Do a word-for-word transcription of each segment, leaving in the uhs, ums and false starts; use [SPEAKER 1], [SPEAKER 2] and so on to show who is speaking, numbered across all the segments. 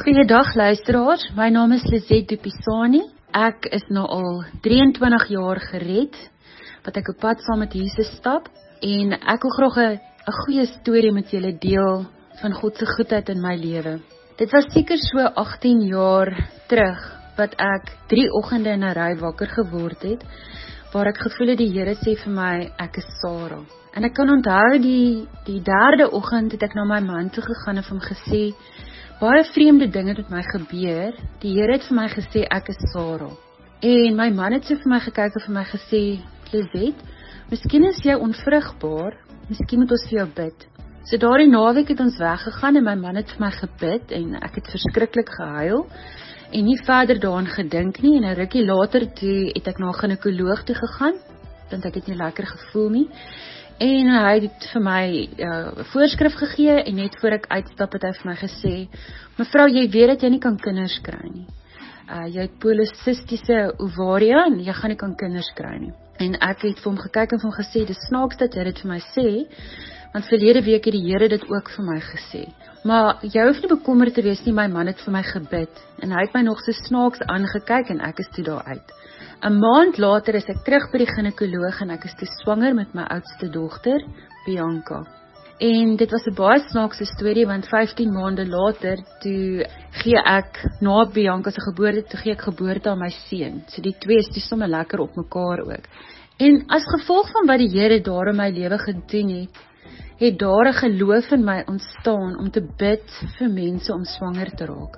[SPEAKER 1] Goeiedag luisteraars, my naam is Lizette Dupisani. Ek is nou al drieëntwintig jaar gered, wat ek op pad saam met Jesus stap, en ek wil graag 'n 'n goeie storie met julle deel van God se goedheid in my lewe. Dit was seker so agtien jaar terug, wat ek drie oggende in 'n ry wakker geword het, waar ek gevoel het die Here sê vir my, ek is Sarah. En ek kan onthou die, die derde oggend het ek na my man toe gegaan en vir hom gesê, baie vreemde dinge het met my gebeur. Die Here het vir my gesê, ek is Sarah. En my man het so vir my gekyk en vir my gesê, Lizette, miskien is jy onvrugbaar, miskien moet ons vir jou bid. So daardie naweek het ons weggegaan en my man het vir my gebid en ek het verskriklik gehuil en nie verder daaraan gedink nie. En 'n rukkie later toe het ek na 'n ginekoloog toe gegaan, want ek het nie lekker gevoel nie. En hy het vir my uh, voorskrif gegee en net voor ek uitstap het hy vir my gesê, mevrou, jy weet dat jy nie kan kinders kry nie. Uh, jy het polycystiese ovaria en jy gaan nie kan kinders kry nie. En ek het vir hom gekyk en vir hom gesê, dis snaaks dat jy dit vir my sê, want verlede week het die Here dit ook vir my gesê. Maar jy hoef nie bekommerd te wees nie, my man het vir my gebid. En hy het my nog so snaaks aangekyk en ek is toe daar uit. 'n maand later is ek terug by die ginekoloog en ek is toe swanger met my oudste dogter, Bianca. En dit was 'n baie snaakse storie, want vyftien maande later, toe gee ek, na Bianca se geboorte, toe gee ek geboorte aan my seun. So die twee is toe sommer lekker op mekaar ook. En as gevolg van wat die Here daar in my lewe gedoen het, het daar 'n geloof in my ontstaan om te bid vir mense om swanger te raak.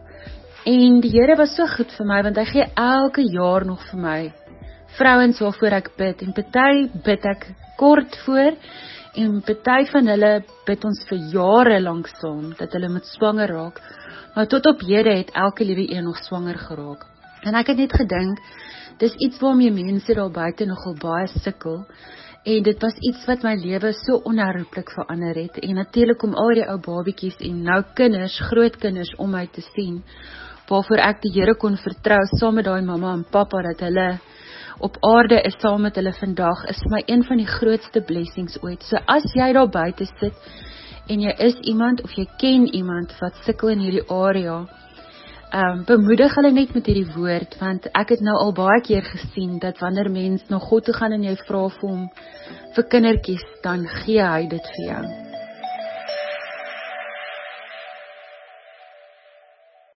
[SPEAKER 1] En die Here was so goed vir my, want hy gee elke jaar nog vir my vrouens waarvoor ek bid, en party bid ek kort voor, en party van hulle bid ons vir jare lank saam, dat hulle moet swanger raak, maar tot op hede het elke liewe een nog swanger geraak. En ek het net gedink, dis iets waarmee mense daar buite nogal baie sukkel, en dit was iets wat my lewe so onherroepelik verander het, en natuurlik om al die ou babiekies en nou kinders, groot kinders om my te sien, waarvoor ek die Here kon vertrou, saam met daai mamma en pappa, dat hulle op aarde is saam met hulle vandag, is vir my een van die grootste blessings ooit. So as jy daar buite sit, en jy is iemand, of jy ken iemand, wat sukkel in hierdie area, um, bemoedig hulle net met hierdie woord, want ek het nou al baie keer gesien, dat wanneer mens na God toe gaan, en jy vra vir hom, vir kindertjies, dan gee hy dit vir jou.